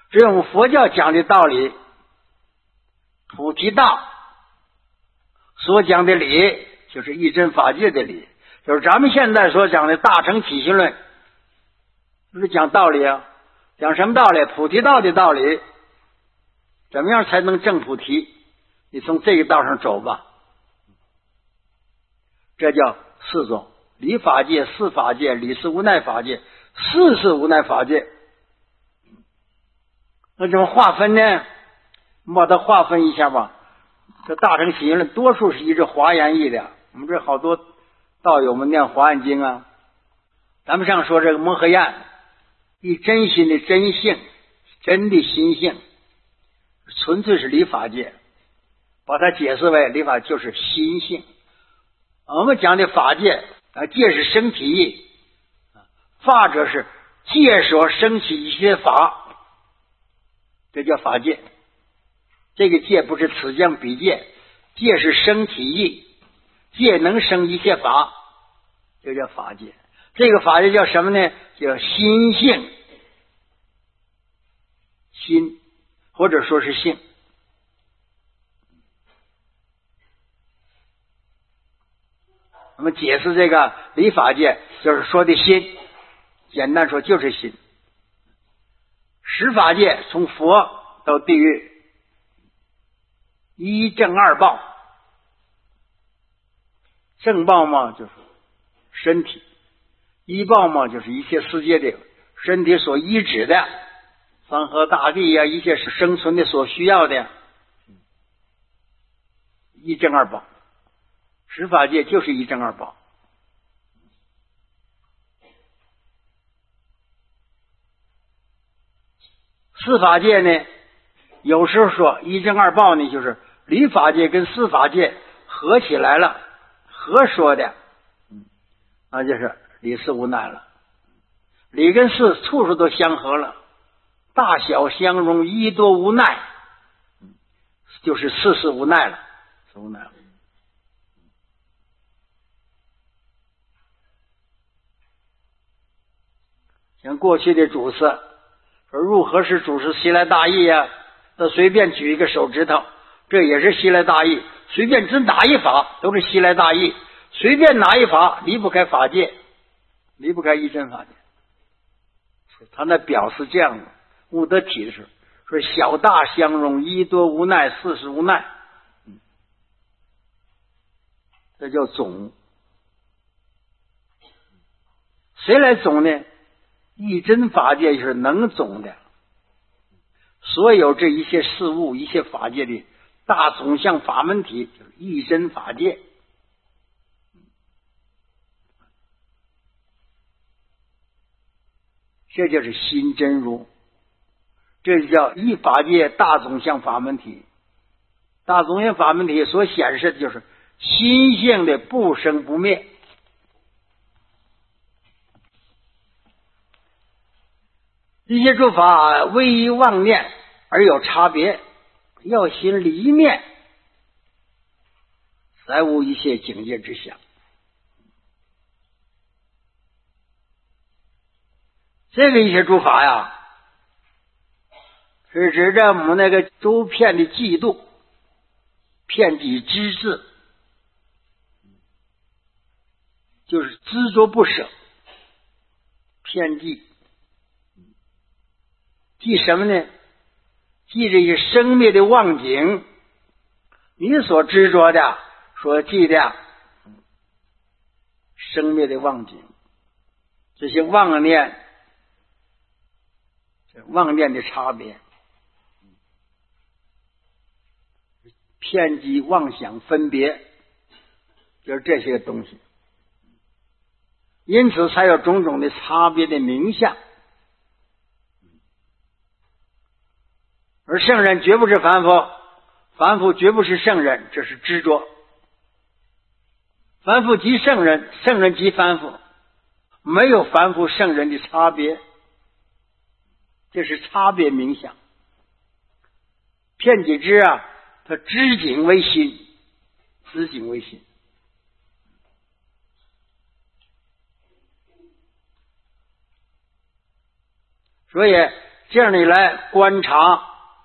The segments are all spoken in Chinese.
只有我们佛教讲的道理，菩提道所讲的理，就是一真法界的理，就是咱们现在所讲的大乘起信论，就是讲道理啊。讲什么道理？菩提道的道理。怎么样才能证菩提？你从这个道上走吧。这叫四种：理法界、事法界、理是无奈法界、事是无奈法界。那怎么划分呢？把它划分一下吧。这大乘起信论多数是依着华严义的。我们这好多道友们念华严经啊。咱们上说这个摩诃砚，以真心的真性，真的心性，纯粹是理法界，把它解释为理法就是心性。我们讲的法界界是生体义，法者是界所生起一些法，这叫法界。这个界不是此将彼界，界是生体义，界能生一些法，这叫法界。这个法界叫什么呢？叫心性，心或者说是性。我们解释这个理法界，就是说的心，简单说就是心。十法界从佛到地狱，一正二报。正报嘛就是身体，一报嘛就是一切世界的身体所依止的山河大地呀，一切是生存的所需要的，一正二报。十法界就是一正二报。四法界呢，有时候说一正二报呢，就是理法界跟四法界合起来了，合说的，那就是理事无奈了。理跟事处处都相合了，大小相容，一多无奈，就是事事无奈了，是无奈了。像过去的祖师说如何是祖师悉来大义啊，那随便举一个手指头，这也是悉来大义。随便指哪一法都是悉来大义，随便哪一法离不开法界，离不开一真法界。他那表示这样的悟得体的时候，说小大相容，一多无奈，事事无奈，这叫总。谁来总呢？一真法界就是能总的，所有这一切事物一切法界的大总相法门体就是一真法界。这就是心真如，这就叫一法界大总相法门体。大总相法门体所显示的就是心性的不生不灭。一些诸法唯一妄念而有差别，要心离念，再无一切境界之相。这个一些诸法呀，是指着我们那个周遍的嫉妒，遍及知字，就是执着不舍，遍计。记什么呢？记这些生灭的妄境，你所执着的所记的生灭的妄境，这些妄念，妄念的差别，偏激妄想分别，就是这些东西，因此才有种种的差别的名相。而圣人绝不是凡夫，凡夫绝不是圣人，这是执着。凡夫即圣人，圣人即凡夫，没有凡夫圣人的差别，这是差别名相。遍己知啊，它知境为心，知境为心。所以这样的来观察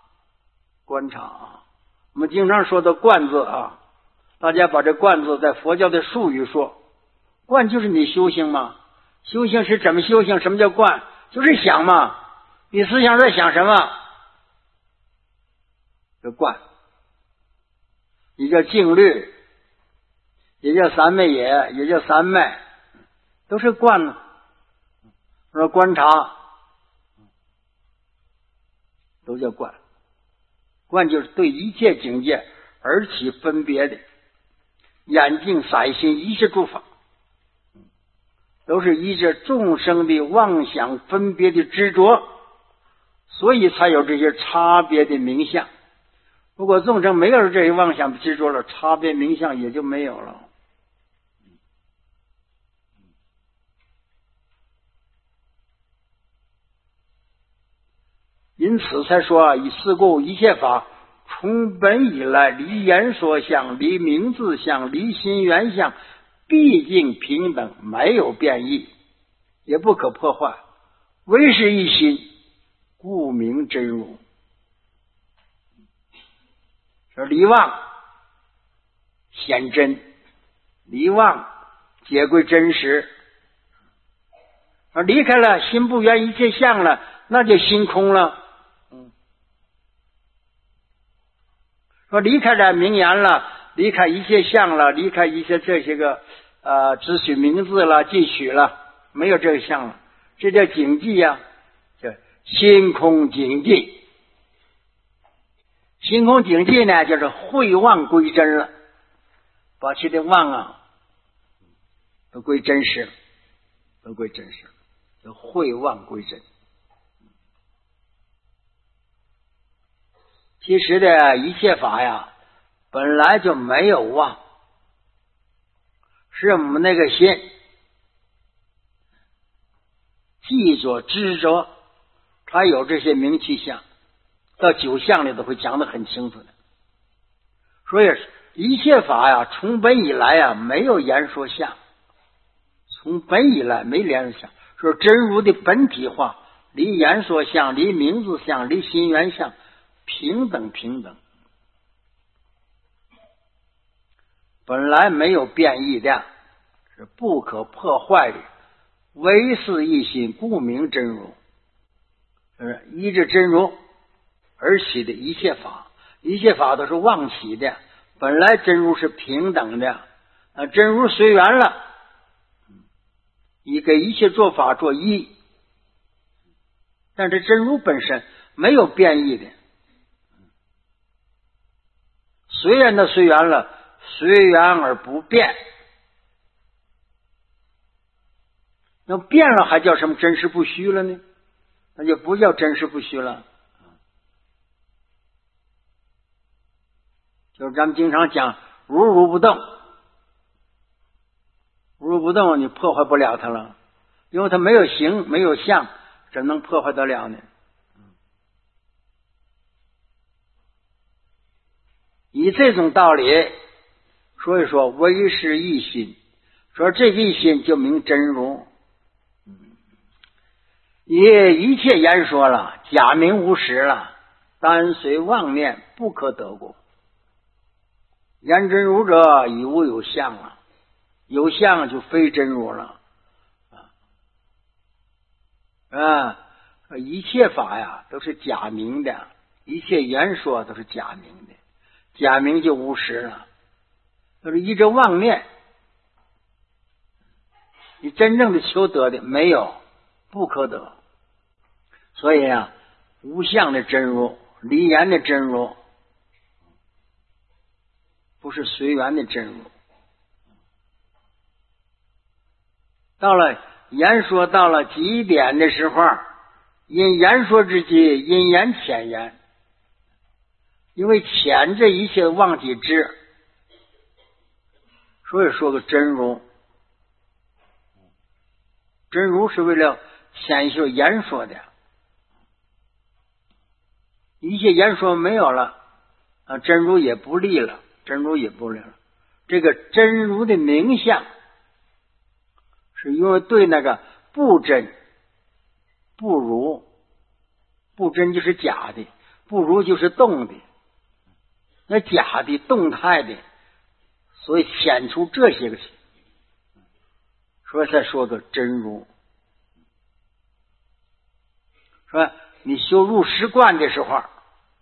啊。我们经常说的观字啊，大家把这观字在佛教的术语说，观就是你修行嘛。修行是怎么修行？什么叫观？就是想嘛。你思想在想什么？这观。也叫静虑，也叫三昧也，也叫三昧，都是观呢。说观察，都叫观。观就是对一切境界而起分别的，眼镜色心一切诸法，都是依着众生的妄想分别的执着，所以才有这些差别的名相。如果众生没有这些妄想执着了，差别名相也就没有了。因此才说以是故一切法从本以来，离言说相，离名字相，离心缘相，毕竟平等，没有变异，也不可破坏，唯是一心，故名真如。说离妄显真，离妄皆归真实。而离开了心不缘一切相了，那就心空了。说离开了名言了，离开一切相了，离开一些这些个只许名字了，记取了，没有这个相了，这叫警记呀，叫心空警记。心空警记呢，就是会妄归真了，把其的妄啊都归真实，都归真实，就会妄归真。其实的一切法呀，本来就没有妄，是我们那个心记着执着，它有这些名气相，到九相里都会讲得很清楚的。所以一切法呀，从本以来呀，没有言说相，从本以来没言说相，说真如的本体化，离言说相，离名字相，离心缘相，平等平等，本来没有变异的，是不可破坏的，唯是一心，故名真如。依着真如而起的一切法，一切法都是妄起的，本来真如是平等的，真如随缘了，以给一切做法做依，但是真如本身没有变异的，随缘的随缘了，随缘而不变。那变了还叫什么真实不虚了呢？那就不叫真实不虚了。就是咱们经常讲如不动，如不动你破坏不了它了，因为它没有形没有相，怎能破坏得了呢？以这种道理，所以说唯是一心，说这个一心就名真如。也一切言说了，假名无实了，单随妄念，不可得过。言真如者，已无有相了，有相就非真如了。一切法呀都是假名的，一切言说都是假名的，假名就无实了，就是依着妄念，你真正的求得的没有，不可得。所以啊，无相的真如，离言的真如，不是随缘的真如。到了言说到了极点的时候，因言说之机，因言浅言，因为浅这一切妄体知，所以说个真如。真如是为了显修言说的，一切言说没有了，真如也不立了，真如也不立了。这个真如的名相，是因为对那个不真、不如、 不真就是假的，不如就是动的。那假的、动态的，所以显出这些个去，所以才说个真如。说你修入实观的时候，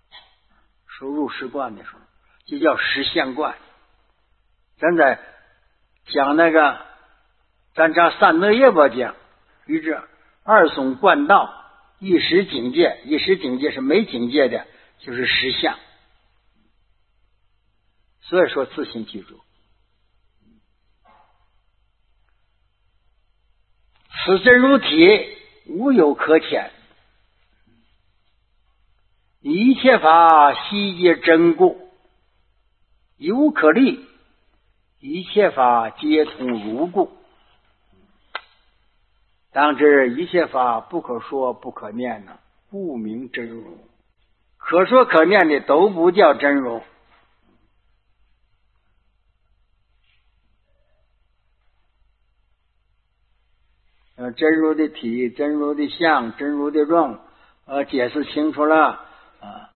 就叫实现观。咱在讲那个，咱讲三德业不讲，于这二松贯道，一时境界，一时境界是没境界的，就是实相。所以说自行记住，此真如体无有可遣，一切法悉皆真故，亦无可立，一切法皆通如故。当知一切法不可说不可念呢，不名真如。可说可念的都不叫真如。真如的体、真如的相、真如的用，解释清楚了啊。